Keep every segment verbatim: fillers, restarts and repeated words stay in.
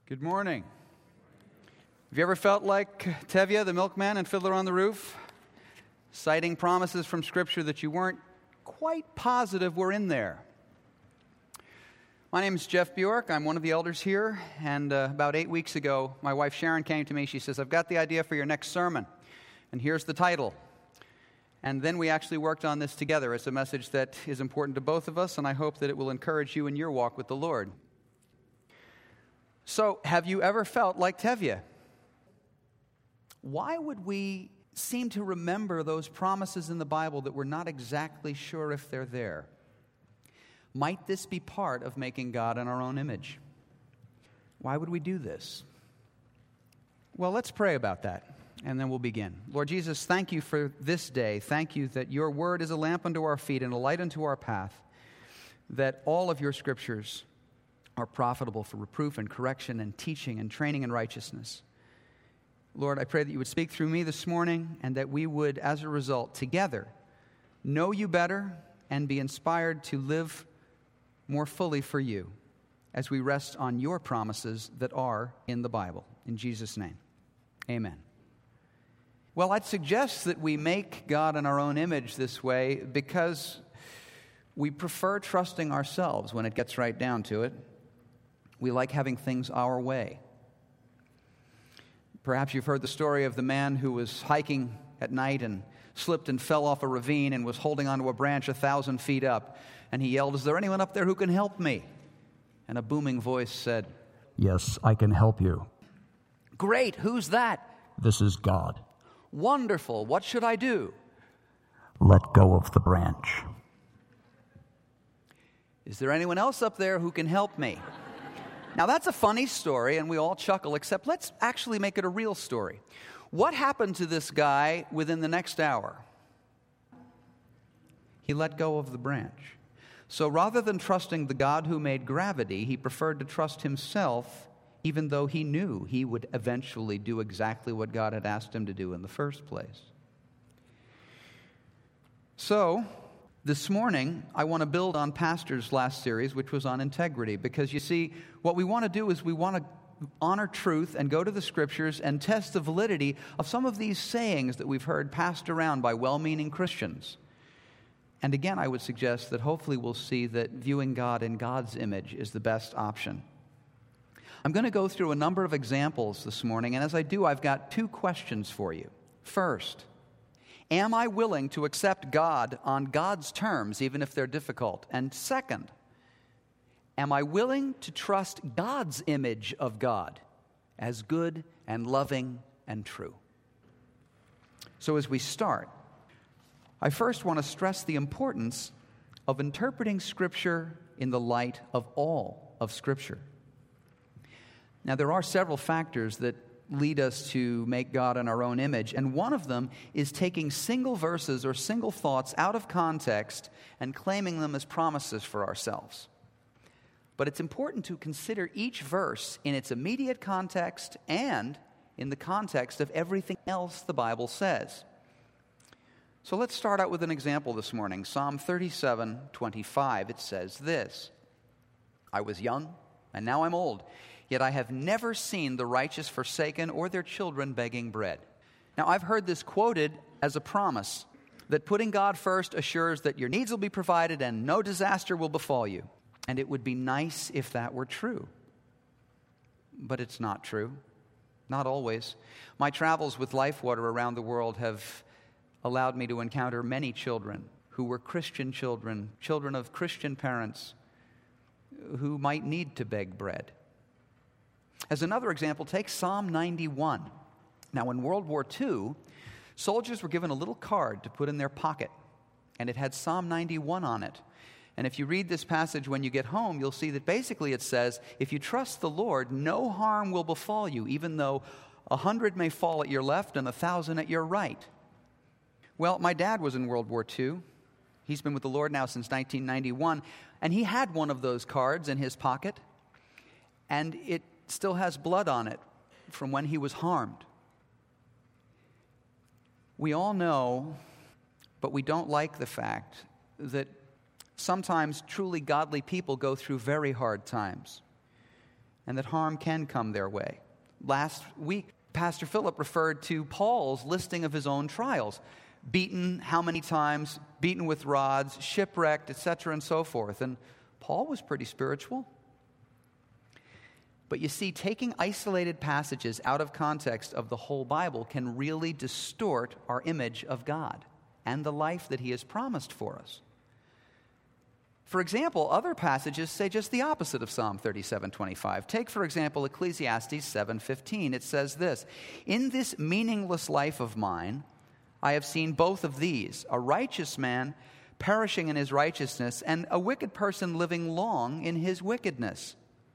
Good morning. Have you ever felt like Tevye, the milkman, and Fiddler on the Roof, citing promises from Scripture that you weren't quite positive were in there? My name is Jeff Bjork. I'm one of the elders here, and uh, about eight weeks ago, my wife Sharon came to me. She says, I've got the idea for your next sermon, and here's the title. And then we actually worked on this together. It's a message that is important to both of us, and I hope that it will encourage you in your walk with the Lord. So, have you ever felt like Tevye? Why would we seem to remember those promises in the Bible that we're not exactly sure if they're there? Might this be part of making God in our own image? Why would we do this? Well, let's pray about that, and then we'll begin. Lord Jesus, thank you for this day. Thank you that your word is a lamp unto our feet and a light unto our path, that all of your scriptures are profitable for reproof and correction and teaching and training in righteousness. Lord, I pray that you would speak through me this morning and that we would, as a result, together, know you better and be inspired to live more fully for you as we rest on your promises that are in the Bible. In Jesus' name, amen. Well, I'd suggest that we make God in our own image this way because we prefer trusting ourselves when it gets right down to it. We like having things our way. Perhaps you've heard the story of the man who was hiking at night and slipped and fell off a ravine and was holding onto a branch a thousand feet up. And he yelled, "Is there anyone up there who can help me?" And a booming voice said, "Yes, I can help you." "Great, who's that?" "This is God." "Wonderful, what should I do?" "Let go of the branch." "Is there anyone else up there who can help me?" Now, that's a funny story, and we all chuckle, except let's actually make it a real story. What happened to this guy within the next hour? He let go of the branch. So rather than trusting the God who made gravity, he preferred to trust himself, even though he knew he would eventually do exactly what God had asked him to do in the first place. So, this morning, I want to build on Pastor's last series, which was on integrity, because you see, what we want to do is we want to honor truth and go to the Scriptures and test the validity of some of these sayings that we've heard passed around by well-meaning Christians. And again, I would suggest that hopefully we'll see that viewing God in God's image is the best option. I'm going to go through a number of examples this morning, and as I do, I've got two questions for you. First, am I willing to accept God on God's terms, even if they're difficult? And second, am I willing to trust God's image of God as good and loving and true? So as we start, I first want to stress the importance of interpreting Scripture in the light of all of Scripture. Now, there are several factors that lead us to make God in our own image. And one of them is taking single verses or single thoughts out of context and claiming them as promises for ourselves. But it's important to consider each verse in its immediate context and in the context of everything else the Bible says. So let's start out with an example this morning. Psalm thirty-seven twenty-five, it says this, "I was young, and now I'm old. Yet I have never seen the righteous forsaken or their children begging bread." Now, I've heard this quoted as a promise that putting God first assures that your needs will be provided and no disaster will befall you. And it would be nice if that were true. But it's not true. Not always. My travels with LifeWater around the world have allowed me to encounter many children who were Christian children, children of Christian parents who might need to beg bread. As another example, take Psalm ninety-one. Now, in World War Two, soldiers were given a little card to put in their pocket, and it had Psalm ninety-one on it. And if you read this passage when you get home, you'll see that basically it says, if you trust the Lord, no harm will befall you, even though a hundred may fall at your left and a thousand at your right. Well, my dad was in World War Two. He's been with the Lord now since nineteen ninety-one, and he had one of those cards in his pocket, and it still has blood on it from when he was harmed. We all know, but we don't like the fact that sometimes truly godly people go through very hard times. and that harm can come their way. Last week, Pastor Philip referred to Paul's listing of his own trials. Beaten how many times, beaten with rods, shipwrecked, et cetera, and so forth. And Paul was pretty spiritual. But you see, taking isolated passages out of context of the whole Bible can really distort our image of God and the life that He has promised for us. For example, other passages say just the opposite of Psalm thirty-seven twenty-five. Take, for example, Ecclesiastes seven fifteen. It says this, "In this meaningless life of mine, I have seen both of these, a righteous man perishing in his righteousness, and a wicked person living long in his wickedness."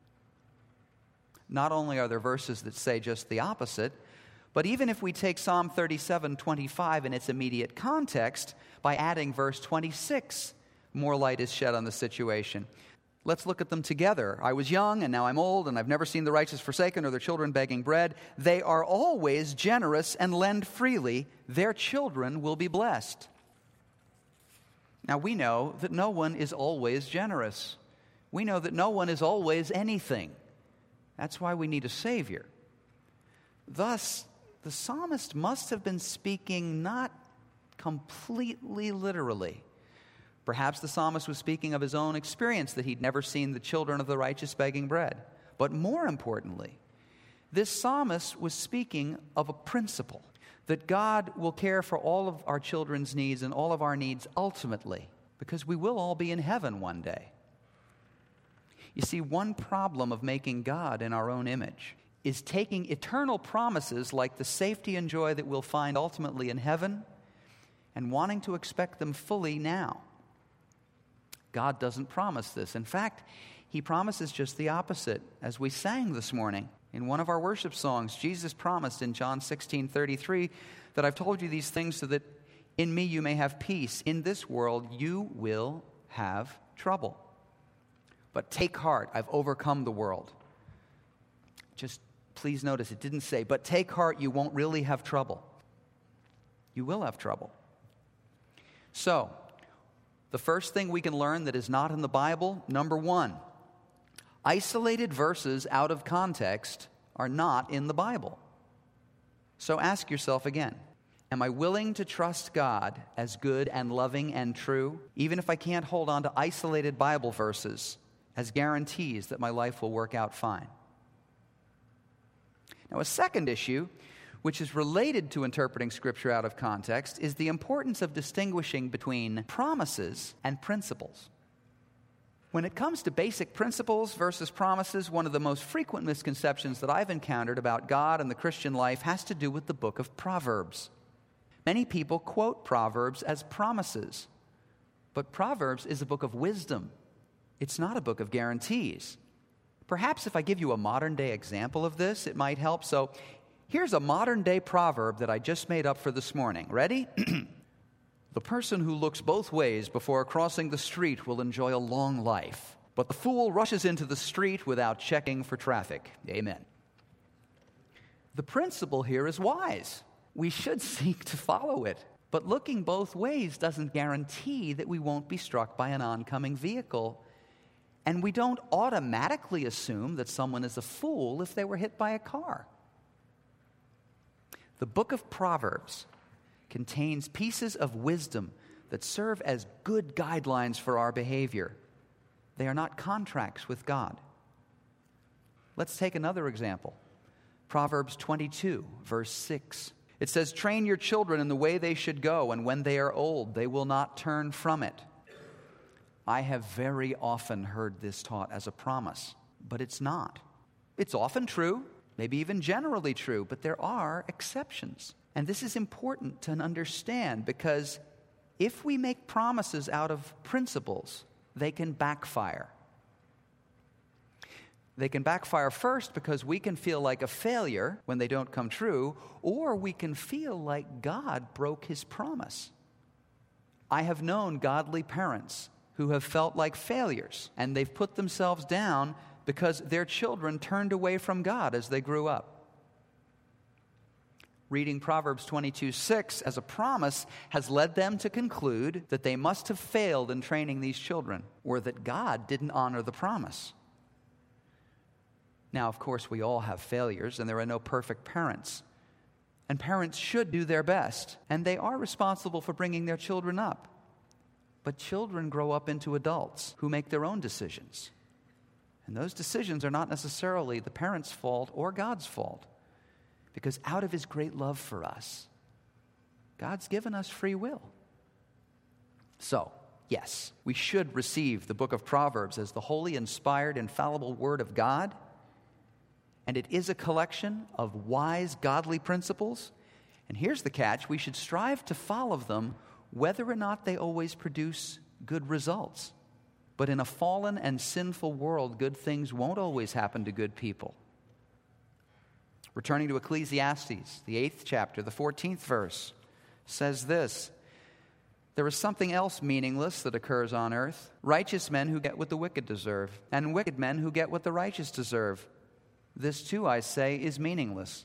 Not only are there verses that say just the opposite, but even if we take Psalm thirty-seven twenty-five in its immediate context, by adding verse twenty-six, more light is shed on the situation. Let's look at them together. "I was young, and now I'm old, and I've never seen the righteous forsaken or their children begging bread. They are always generous and lend freely. Their children will be blessed." Now, we know that no one is always generous. We know that no one is always anything. That's why we need a Savior. Thus, the psalmist must have been speaking not completely literally. Perhaps the psalmist was speaking of his own experience that he'd never seen the children of the righteous begging bread. But more importantly, this psalmist was speaking of a principle that God will care for all of our children's needs and all of our needs ultimately, because we will all be in heaven one day. You see, one problem of making God in our own image is taking eternal promises like the safety and joy that we'll find ultimately in heaven and wanting to expect them fully now. God doesn't promise this. In fact, He promises just the opposite. As we sang this morning in one of our worship songs, Jesus promised in John sixteen thirty-three that I've told you these things so that in me you may have peace. In this world you will have trouble. But take heart, I've overcome the world. Just please notice it didn't say, but take heart, you won't really have trouble. You will have trouble. So, the first thing we can learn that is not in the Bible, number one, isolated verses out of context are not in the Bible. So ask yourself again, am I willing to trust God as good and loving and true, even if I can't hold on to isolated Bible verses as guarantees that my life will work out fine? Now, a second issue, which is related to interpreting Scripture out of context, is the importance of distinguishing between promises and principles. When it comes to basic principles versus promises, one of the most frequent misconceptions that I've encountered about God and the Christian life has to do with the book of Proverbs. Many people quote Proverbs as promises, but Proverbs is a book of wisdom. It's not a book of guarantees. Perhaps if I give you a modern-day example of this, it might help. So, here's a modern-day proverb that I just made up for this morning. Ready? The person who looks both ways before crossing the street will enjoy a long life, but the fool rushes into the street without checking for traffic. Amen. The principle here is wise. We should seek to follow it. But looking both ways doesn't guarantee that we won't be struck by an oncoming vehicle. And we don't automatically assume that someone is a fool if they were hit by a car. The book of Proverbs contains pieces of wisdom that serve as good guidelines for our behavior. They are not contracts with God. Let's take another example. Proverbs twenty-two, verse six. It says, "Train your children in the way they should go, and when they are old, they will not turn from it." I have very often heard this taught as a promise, but it's not. It's often true, maybe even generally true, but there are exceptions. And this is important to understand because if we make promises out of principles, they can backfire. They can backfire first because we can feel like a failure when they don't come true, or we can feel like God broke His promise. I have known godly parents who have felt like failures, and they've put themselves down because their children turned away from God as they grew up. Reading Proverbs twenty-two six as a promise has led them to conclude that they must have failed in training these children, or that God didn't honor the promise. Now, of course, we all have failures, and there are no perfect parents. And parents should do their best, and they are responsible for bringing their children up. But children grow up into adults who make their own decisions. And those decisions are not necessarily the parents' fault or God's fault, because out of His great love for us, God's given us free will. So, yes, we should receive the book of Proverbs as the holy, inspired, infallible Word of God. And it is a collection of wise, godly principles. And here's the catch: we should strive to follow them whether or not they always produce good results. But in a fallen and sinful world, good things won't always happen to good people. Returning to Ecclesiastes, the eighth chapter, the fourteenth verse, says this: there is something else meaningless that occurs on earth. Righteous men who get what the wicked deserve, and wicked men who get what the righteous deserve. This too, I say, is meaningless.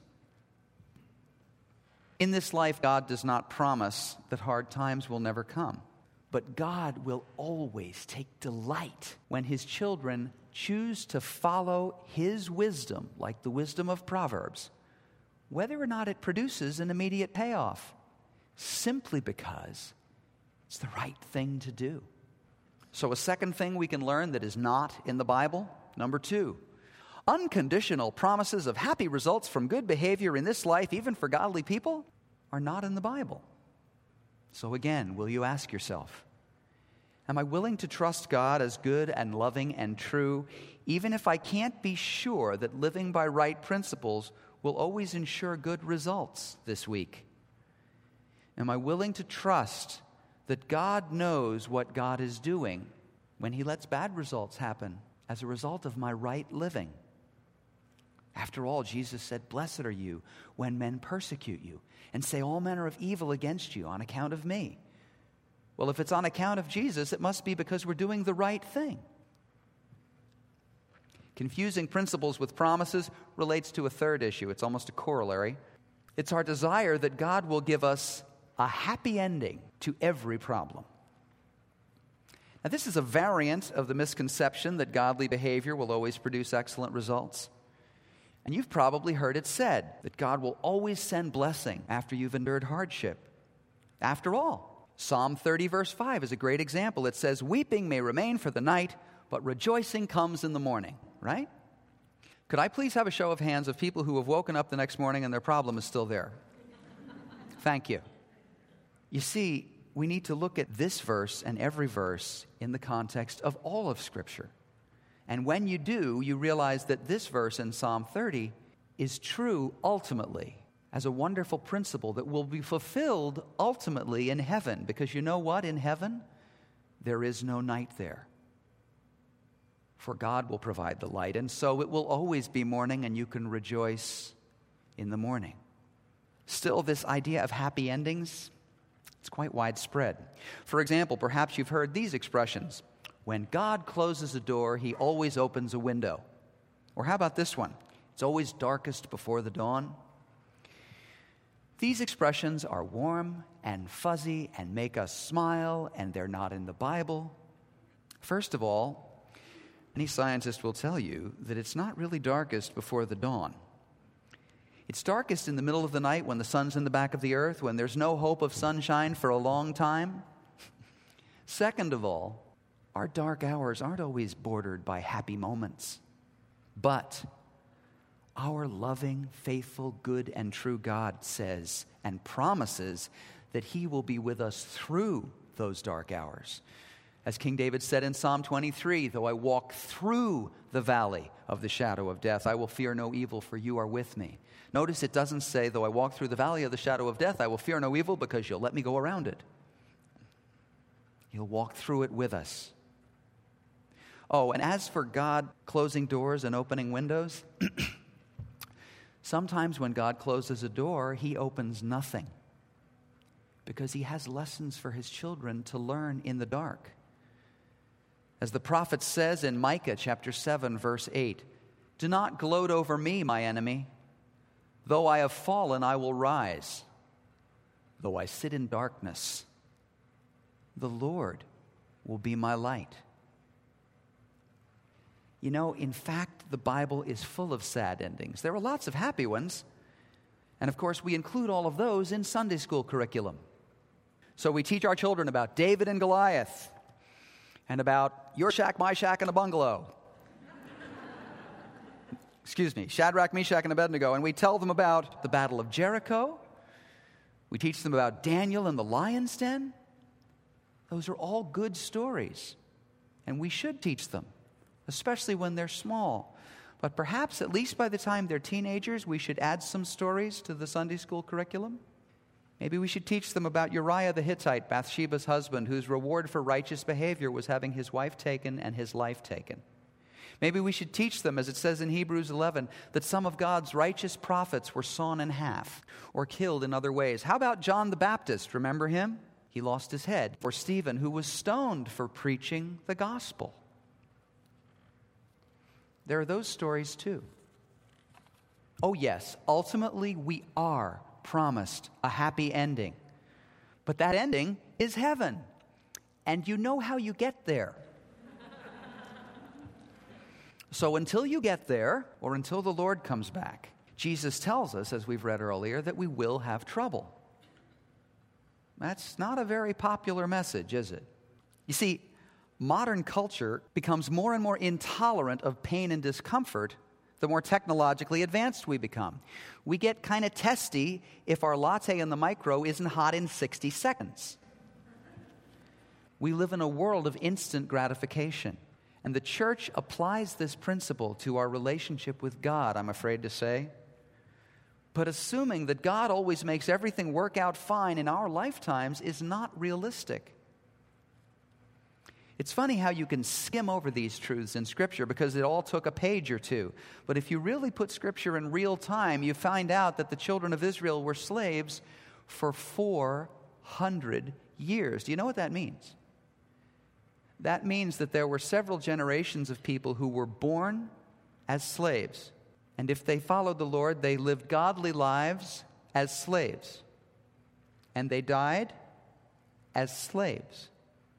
In this life, God does not promise that hard times will never come. But God will always take delight when His children choose to follow His wisdom, like the wisdom of Proverbs, whether or not it produces an immediate payoff, simply because it's the right thing to do. So a second thing we can learn that is not in the Bible, number two, unconditional promises of happy results from good behavior in this life, even for godly people, are not in the Bible. So again, will you ask yourself, am I willing to trust God as good and loving and true, even if I can't be sure that living by right principles will always ensure good results this week? Am I willing to trust that God knows what God is doing when He lets bad results happen as a result of my right living? After all, Jesus said, "Blessed are you when men persecute you and say all manner of evil against you on account of me." Well, if it's on account of Jesus, it must be because we're doing the right thing. Confusing principles with promises relates to a third issue. It's almost a corollary. It's our desire that God will give us a happy ending to every problem. Now, this is a variant of the misconception that godly behavior will always produce excellent results. And you've probably heard it said that God will always send blessing after you've endured hardship. After all, Psalm thirty verse five is a great example. It says, "Weeping may remain for the night, but rejoicing comes in the morning," right? Could I please have a show of hands of people who have woken up the next morning and their problem is still there? Thank you. You see, we need to look at this verse and every verse in the context of all of Scripture. And when you do, you realize that this verse in Psalm thirty is true ultimately as a wonderful principle that will be fulfilled ultimately in heaven. Because you know what? In heaven, there is no night there. For God will provide the light, and so it will always be morning, and you can rejoice in the morning. Still, this idea of happy endings, it's quite widespread. For example, perhaps you've heard these expressions: when God closes a door, He always opens a window. Or how about this one? It's always darkest before the dawn. These expressions are warm and fuzzy and make us smile, and they're not in the Bible. First of all, any scientist will tell you that it's not really darkest before the dawn. It's darkest in the middle of the night when the sun's in the back of the earth, when there's no hope of sunshine for a long time. Second of all, our dark hours aren't always bordered by happy moments. But our loving, faithful, good, and true God says and promises that He will be with us through those dark hours. As King David said in Psalm twenty-three, "Though I walk through the valley of the shadow of death, I will fear no evil, for you are with me." Notice it doesn't say, "Though I walk through the valley of the shadow of death, I will fear no evil because you'll let me go around it." He'll walk through it with us. Oh, and as for God closing doors and opening windows, sometimes when God closes a door, He opens nothing, because He has lessons for His children to learn in the dark. As the prophet says in Micah chapter seven, verse eight, "Do not gloat over me, my enemy. Though I have fallen, I will rise. Though I sit in darkness, the Lord will be my light." You know, in fact, the Bible is full of sad endings. There are lots of happy ones. And of course, we include all of those in Sunday school curriculum. So we teach our children about David and Goliath and about your shack, my shack, and a bungalow. Excuse me, Shadrach, Meshach, and Abednego. And we tell them about the Battle of Jericho. We teach them about Daniel and the lion's den. Those are all good stories. And we should teach them, especially when they're small. But perhaps, at least by the time they're teenagers, we should add some stories to the Sunday school curriculum. Maybe we should teach them about Uriah the Hittite, Bathsheba's husband, whose reward for righteous behavior was having his wife taken and his life taken. Maybe we should teach them, as it says in Hebrews eleven, that some of God's righteous prophets were sawn in half or killed in other ways. How about John the Baptist? Remember him? He lost his head. Or Stephen, who was stoned for preaching the gospel. There are those stories too. Oh yes, ultimately we are promised a happy ending. But that ending is heaven. And you know how you get there. So until you get there, or until the Lord comes back, Jesus tells us, as we've read earlier, that we will have trouble. That's not a very popular message, is it? You see, modern culture becomes more and more intolerant of pain and discomfort the more technologically advanced we become. We get kind of testy if our latte in the micro isn't hot in sixty seconds. We live in a world of instant gratification. And the church applies this principle to our relationship with God, I'm afraid to say. But assuming that God always makes everything work out fine in our lifetimes is not realistic. It's funny how you can skim over these truths in Scripture because it all took a page or two. But if you really put Scripture in real time, you find out that the children of Israel were slaves for four hundred years. Do you know what that means? That means that there were several generations of people who were born as slaves. And if they followed the Lord, they lived godly lives as slaves. And they died as slaves.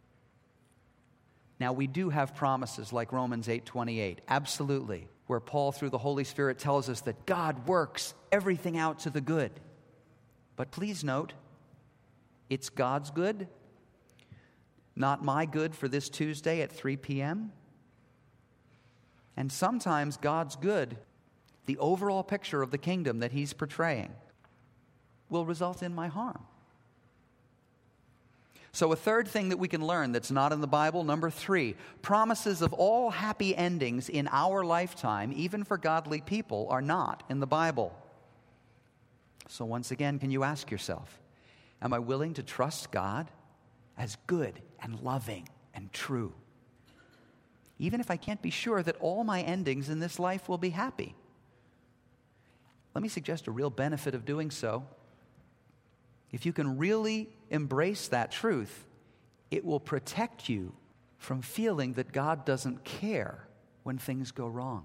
Now, we do have promises like Romans eight twenty-eight, absolutely, where Paul, through the Holy Spirit, tells us that God works everything out to the good. But please note, it's God's good, not my good for this Tuesday at three p.m. And sometimes God's good, the overall picture of the kingdom that he's portraying, will result in my harm. So a third thing that we can learn that's not in the Bible, number three, promises of all happy endings in our lifetime, even for godly people, are not in the Bible. So once again, can you ask yourself, am I willing to trust God as good and loving and true, even if I can't be sure that all my endings in this life will be happy? Let me suggest a real benefit of doing so. If you can really embrace that truth, it will protect you from feeling that God doesn't care when things go wrong.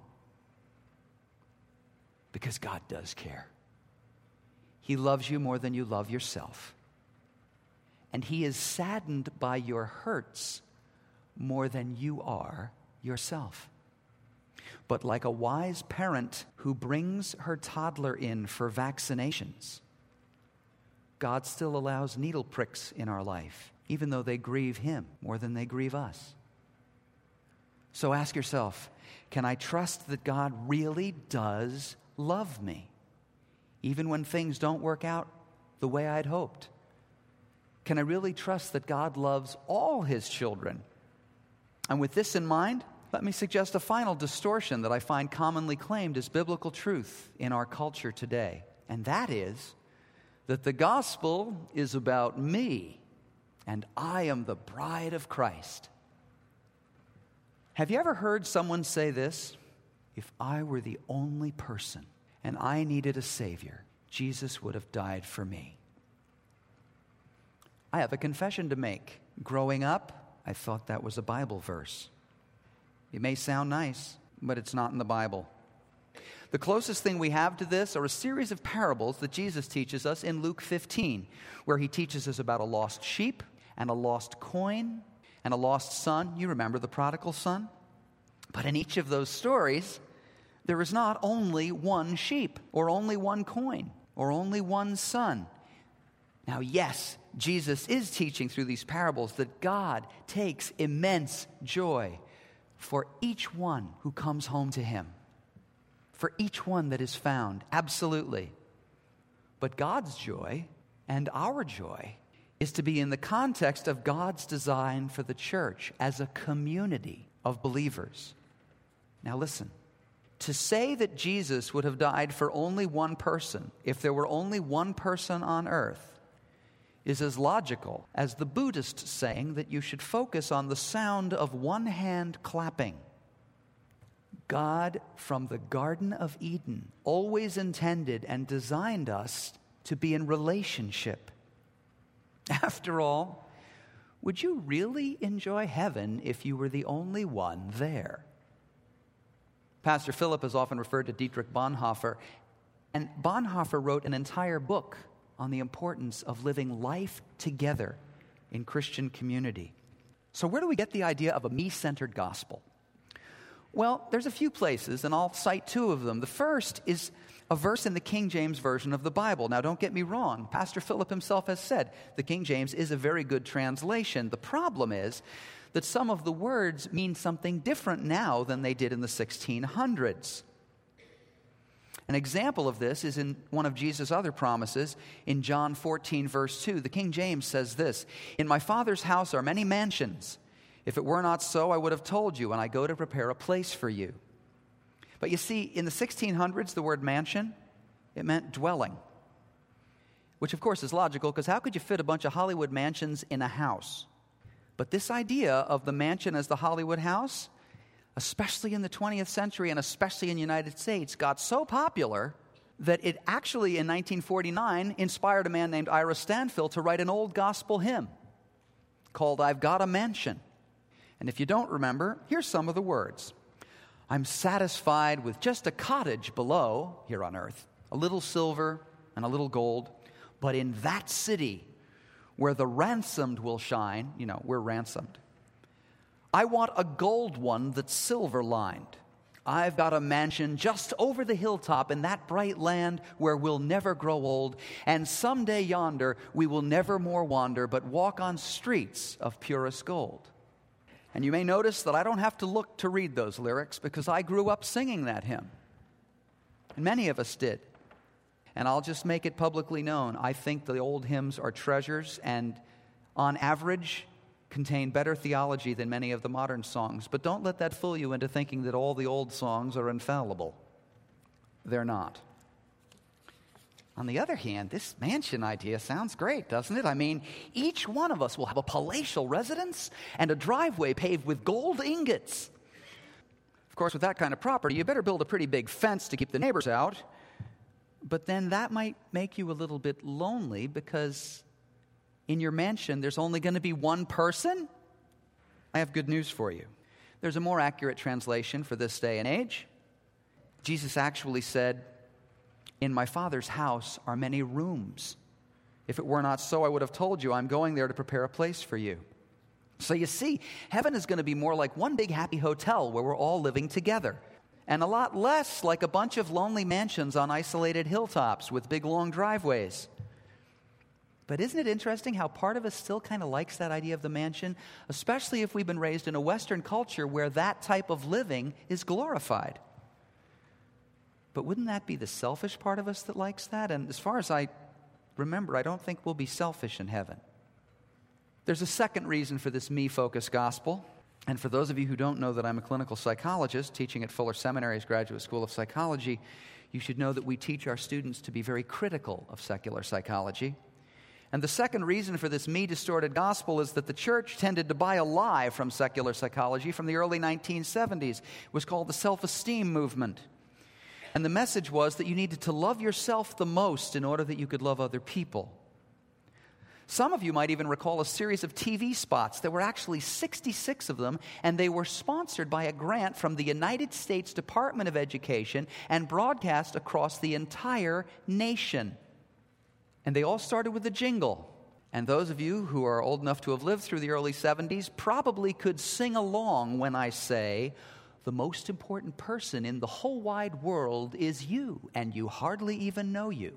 Because God does care. He loves you more than you love yourself. And he is saddened by your hurts more than you are yourself. But like a wise parent who brings her toddler in for vaccinations, God still allows needle pricks in our life, even though they grieve him more than they grieve us. So ask yourself, can I trust that God really does love me, even when things don't work out the way I'd hoped? Can I really trust that God loves all his children? And with this in mind, let me suggest a final distortion that I find commonly claimed as biblical truth in our culture today. And that is that the gospel is about me, and I am the bride of Christ. Have you ever heard someone say this? If I were the only person and I needed a Savior, Jesus would have died for me. I have a confession to make. Growing up, I thought that was a Bible verse. It may sound nice, but it's not in the Bible. The closest thing we have to this are a series of parables that Jesus teaches us in Luke fifteen, where he teaches us about a lost sheep and a lost coin and a lost son. You remember the prodigal son? But in each of those stories, there is not only one sheep, or only one coin, or only one son. Now, yes, Jesus is teaching through these parables that God takes immense joy for each one who comes home to him, for each one that is found, absolutely. But God's joy and our joy is to be in the context of God's design for the church as a community of believers. Now listen, to say that Jesus would have died for only one person, if there were only one person on earth, is as logical as the Buddhist saying that you should focus on the sound of one hand clapping. God, from the Garden of Eden, always intended and designed us to be in relationship. After all, would you really enjoy heaven if you were the only one there? Pastor Philip has often referred to Dietrich Bonhoeffer, and Bonhoeffer wrote an entire book on the importance of living life together in Christian community. So where do we get the idea of a me-centered gospel? Well, there's a few places, and I'll cite two of them. The first is a verse in the King James Version of the Bible. Now, don't get me wrong. Pastor Philip himself has said the King James is a very good translation. The problem is that some of the words mean something different now than they did in the sixteen hundreds. An example of this is in one of Jesus' other promises in John fourteen, verse two. The King James says this, "In my Father's house are many mansions. If it were not so, I would have told you, and I go to prepare a place for you." But you see, in the sixteen hundreds, the word mansion, it meant dwelling. Which, of course, is logical, because how could you fit a bunch of Hollywood mansions in a house? But this idea of the mansion as the Hollywood house, especially in the twentieth century and especially in the United States, got so popular that it actually, in nineteen forty-nine, inspired a man named Ira Stanfill to write an old gospel hymn called "I've Got a Mansion." And if you don't remember, here's some of the words. "I'm satisfied with just a cottage below, here on earth, a little silver and a little gold, but in that city where the ransomed will shine," you know, we're ransomed, "I want a gold one that's silver-lined. I've got a mansion just over the hilltop in that bright land where we'll never grow old, and someday yonder we will never more wander, but walk on streets of purest gold." And you may notice that I don't have to look to read those lyrics because I grew up singing that hymn. And many of us did. And I'll just make it publicly known. I think the old hymns are treasures and, on average, contain better theology than many of the modern songs. But don't let that fool you into thinking that all the old songs are infallible. They're not. On the other hand, this mansion idea sounds great, doesn't it? I mean, each one of us will have a palatial residence and a driveway paved with gold ingots. Of course, with that kind of property, you better build a pretty big fence to keep the neighbors out. But then that might make you a little bit lonely because in your mansion, there's only going to be one person. I have good news for you. There's a more accurate translation for this day and age. Jesus actually said, "In my Father's house are many rooms. If it were not so, I would have told you, I'm going there to prepare a place for you." So you see, heaven is going to be more like one big happy hotel where we're all living together, and a lot less like a bunch of lonely mansions on isolated hilltops with big long driveways. But isn't it interesting how part of us still kind of likes that idea of the mansion, especially if we've been raised in a Western culture where that type of living is glorified? But wouldn't that be the selfish part of us that likes that? And as far as I remember, I don't think we'll be selfish in heaven. There's a second reason for this me-focused gospel. And for those of you who don't know that I'm a clinical psychologist teaching at Fuller Seminary's Graduate School of Psychology, you should know that we teach our students to be very critical of secular psychology. And the second reason for this me-distorted gospel is that the church tended to buy a lie from secular psychology from the early nineteen seventies. It was called the self-esteem movement. And the message was that you needed to love yourself the most in order that you could love other people. Some of you might even recall a series of T V spots. There were actually sixty-six of them, and they were sponsored by a grant from the United States Department of Education and broadcast across the entire nation. And they all started with a jingle. And those of you who are old enough to have lived through the early seventies probably could sing along when I say, the most important person in the whole wide world is you, and you hardly even know you.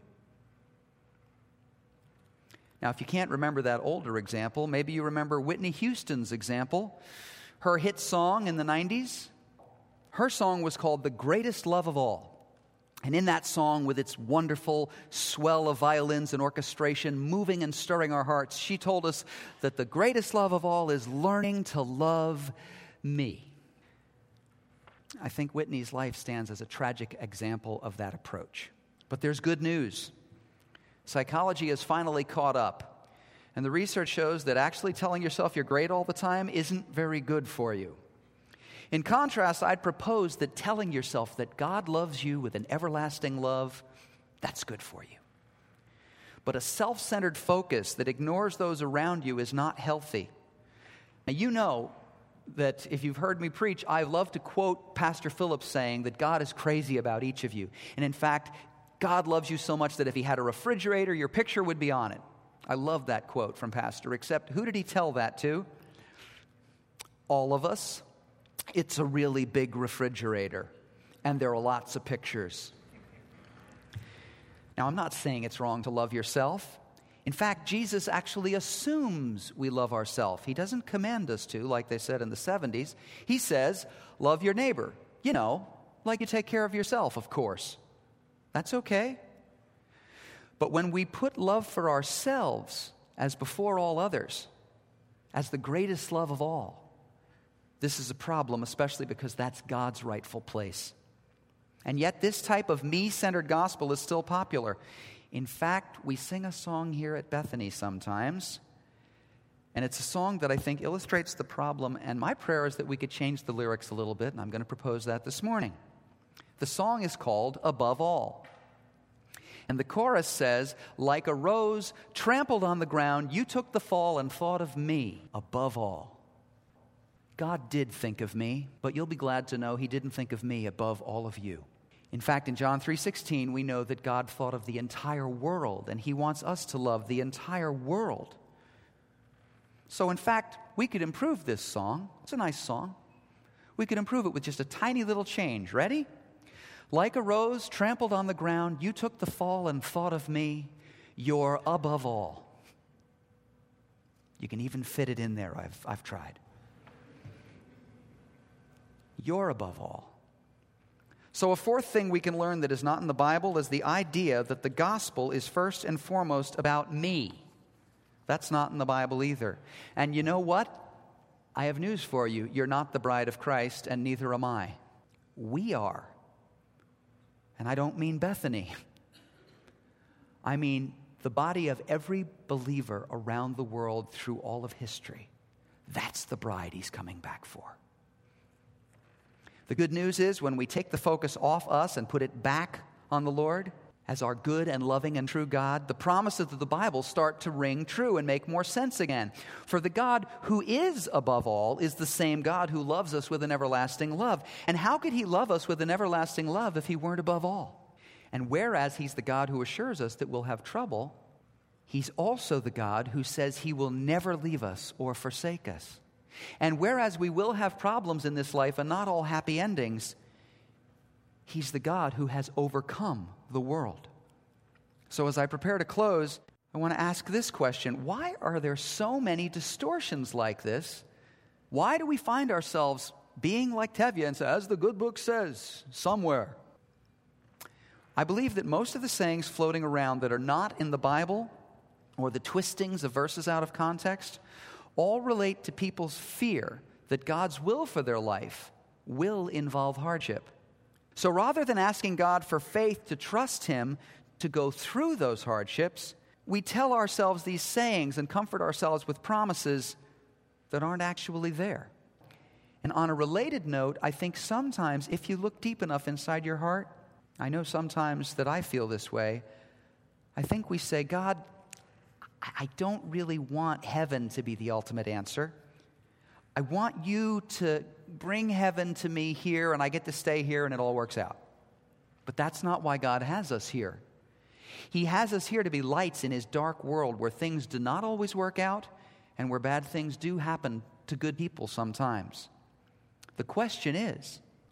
Now, if you can't remember that older example, maybe you remember Whitney Houston's example. Her hit song in the nineties, her song was called The Greatest Love of All. And in that song, with its wonderful swell of violins and orchestration moving and stirring our hearts, she told us that the greatest love of all is learning to love me. I think Whitney's life stands as a tragic example of that approach. But there's good news. Psychology has finally caught up, and the research shows that actually telling yourself you're great all the time isn't very good for you. In contrast, I'd propose that telling yourself that God loves you with an everlasting love, that's good for you. But a self-centered focus that ignores those around you is not healthy. Now, you know that if you've heard me preach, I love to quote Pastor Phillips saying that God is crazy about each of you. And in fact, God loves you so much that if he had a refrigerator, your picture would be on it. I love that quote from Pastor, except who did he tell that to? All of us. It's a really big refrigerator, and there are lots of pictures. Now, I'm not saying it's wrong to love yourself. In fact, Jesus actually assumes we love ourselves. He doesn't command us to, like they said in the seventies. He says, love your neighbor. You know, like you take care of yourself, of course. That's okay. But when we put love for ourselves as before all others, as the greatest love of all, this is a problem, especially because that's God's rightful place. And yet this type of me-centered gospel is still popular. In fact, we sing a song here at Bethany sometimes, and it's a song that I think illustrates the problem, and my prayer is that we could change the lyrics a little bit, and I'm going to propose that this morning. The song is called Above All. And the chorus says, like a rose trampled on the ground, you took the fall and thought of me above all. God did think of me, but you'll be glad to know he didn't think of me above all of you. In fact, in John three sixteen, we know that God thought of the entire world, and he wants us to love the entire world. So in fact, we could improve this song. It's a nice song. We could improve it with just a tiny little change. Ready? Like a rose trampled on the ground, you took the fall and thought of me. You're above all. You can even fit it in there. I've, I've tried. You're above all. So a fourth thing we can learn that is not in the Bible is the idea that the gospel is first and foremost about me. That's not in the Bible either. And you know what? I have news for you. You're not the bride of Christ, and neither am I. We are. And I don't mean Bethany. I mean the body of every believer around the world through all of history. That's the bride he's coming back for. The good news is when we take the focus off us and put it back on the Lord as our good and loving and true God, the promises of the Bible start to ring true and make more sense again. For the God who is above all is the same God who loves us with an everlasting love. And how could he love us with an everlasting love if he weren't above all? And whereas he's the God who assures us that we'll have trouble, he's also the God who says he will never leave us or forsake us. And whereas we will have problems in this life and not all happy endings, he's the God who has overcome the world. So as I prepare to close, I want to ask this question. Why are there so many distortions like this? Why do we find ourselves being like Tevye and say, as the good book says, somewhere? I believe that most of the sayings floating around that are not in the Bible or the twistings of verses out of context all relate to people's fear that God's will for their life will involve hardship. So rather than asking God for faith to trust him to go through those hardships, we tell ourselves these sayings and comfort ourselves with promises that aren't actually there. And on a related note, I think sometimes if you look deep enough inside your heart, I know sometimes that I feel this way, I think we say, God, I don't really want heaven to be the ultimate answer. I want you to bring heaven to me here, and I get to stay here, and it all works out. But that's not why God has us here. He has us here to be lights in his dark world where things do not always work out and where bad things do happen to good people sometimes. The question is,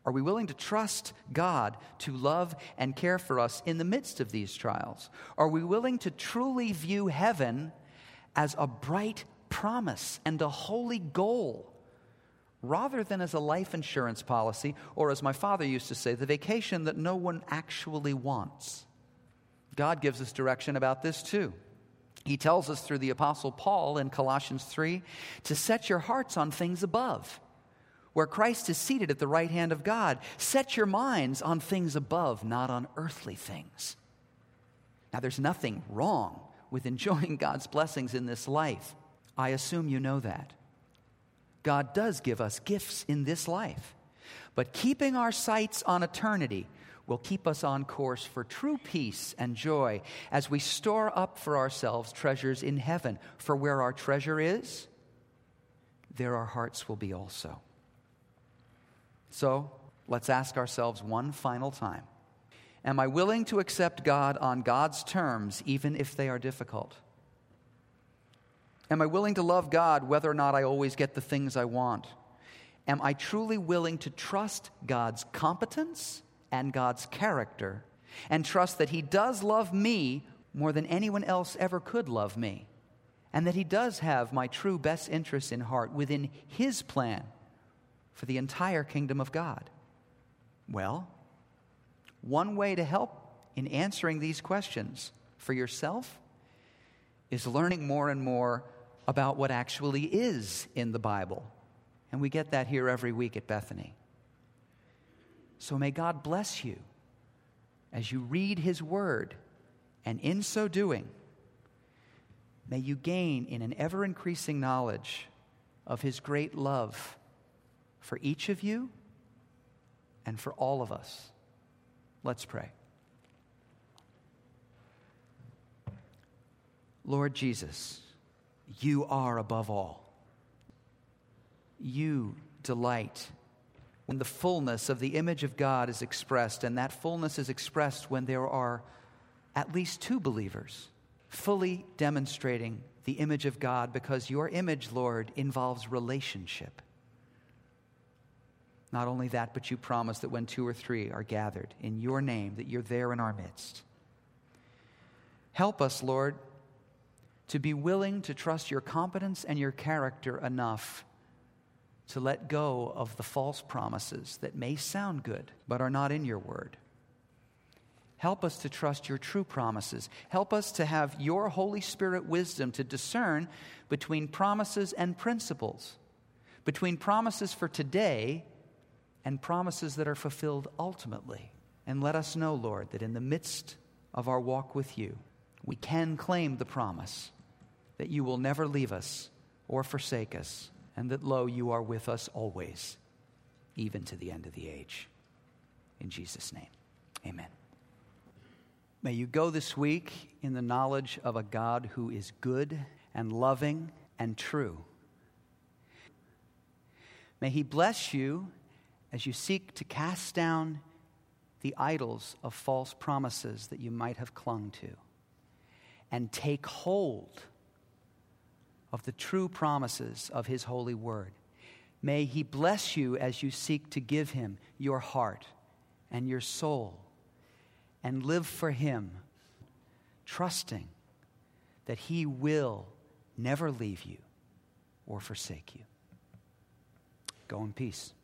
Are we willing to trust God to love and care for us in the midst of these trials? Are we willing to truly view heaven as a bright promise and a holy goal, rather than as a life insurance policy, or as my father used to say, the vacation that no one actually wants? God gives us direction about this too. He tells us through the Apostle Paul in Colossians three to set your hearts on things above, where Christ is seated at the right hand of God. Set your minds on things above, not on earthly things. Now, there's nothing wrong with enjoying God's blessings in this life. I assume you know that. God does give us gifts in this life. But keeping our sights on eternity will keep us on course for true peace and joy as we store up for ourselves treasures in heaven. For where our treasure is, there our hearts will be also. So, let's ask ourselves one final time. Am I willing to accept God on God's terms, even if they are difficult? Am I willing to love God whether or not I always get the things I want? Am I truly willing to trust God's competence and God's character, and trust that He does love me more than anyone else ever could love me, and that He does have my true best interests in heart within His plan for the entire kingdom of God? Well, one way to help in answering these questions for yourself is learning more and more about what actually is in the Bible. And we get that here every week at Bethany. So may God bless you as you read His Word, and in so doing, may you gain in an ever-increasing knowledge of His great love for each of you and for all of us. Let's pray. Lord Jesus, You are above all. You delight when the fullness of the image of God is expressed, and that fullness is expressed when there are at least two believers fully demonstrating the image of God, because Your image, Lord, involves relationship. Not only that, but You promise that when two or three are gathered in Your name, that You're there in our midst. Help us, Lord, to be willing to trust Your competence and Your character enough to let go of the false promises that may sound good but are not in Your Word. Help us to trust Your true promises. Help us to have Your Holy Spirit wisdom to discern between promises and principles, between promises for today and promises that are fulfilled ultimately. And let us know, Lord, that in the midst of our walk with You, we can claim the promise that You will never leave us or forsake us, and that, lo, You are with us always, even to the end of the age. In Jesus' name, amen. May you go this week in the knowledge of a God who is good and loving and true. May He bless you as you seek to cast down the idols of false promises that you might have clung to, and take hold of the true promises of His holy word. May He bless you as you seek to give Him your heart and your soul and live for Him, trusting that He will never leave you or forsake you. Go in peace.